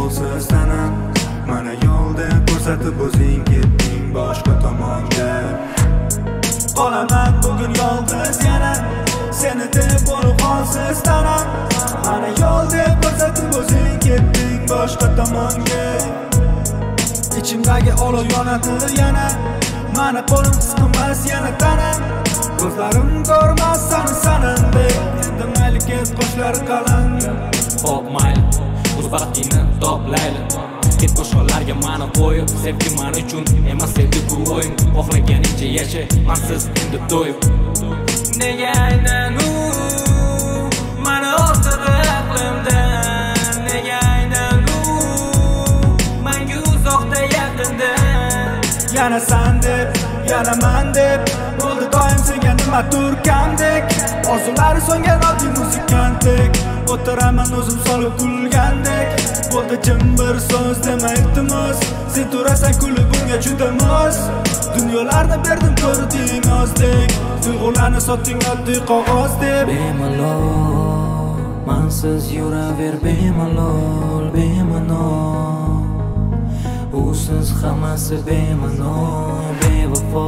qo'rquvsiz tanam. Mana yo'lda ko'rsatib o'zing ketding boshqa tomonga. Qolaman bugun yolg'iz yana, seni deb bo'lib qolsiz tanam. Mana yo'lda ko'rsatib o'zing ketding boshqa tomonga. İçimdagi olov yonadir yana, mana qo'lim qisqamas yana tanam. Ko'zlarim ko'rmas seni sanandek, endi mayli ket qo'shlar qalam. Hop mayli, o'z baxtingni toplayli. Ket qo'shlarga mani qo'yib, sevgi men uchun emas edi-ku o'yin. Xohlaganingcha yasha, mensiz endi to'yib. Nega aynan u mani ortida aqlimdan? Nega aynan u menga uzoqda yaqinda? Yana sen deb, yana men deb, bo'ldi doim senga nima turgandek. Orzulari so'ngan oddiy muzikantdek, o'tiraman o'zim solib kulgandek. Bo'ldi jim bir so'z dema iltimos, sen turasan kulib bunga juda mos. Dunyolarni berdim ko'rding ozdek, tuyg'ularni sotding oddiy qog'ozdek. Bemalol, mensiz yuraver bemalol, bemalol. Usiz hammasi bemalol, bevafo.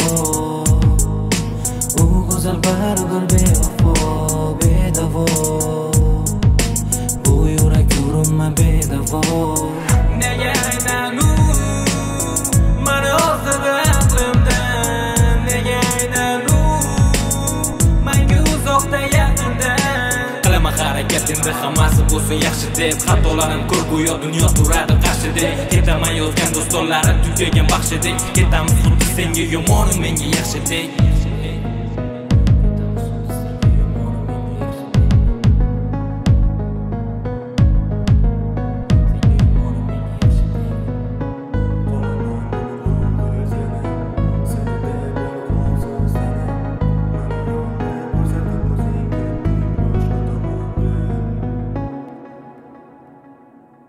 U go'zal baribir bevafo, bedavo. Bu yurak urinma bedavo. Nega aynan u mani ortida aqlimdan? Nega aynan u menga uzoqda yaqinda? Qilaman harakat endi hammasi bo'lsa yaxshi deb, xatolarim ko'p go'yo dunyo turadi qarshidek. Ketaman yozgan do'stlarim tugagan baxshidek, ketamiz xuddi senga yomonim menga yaxshidek.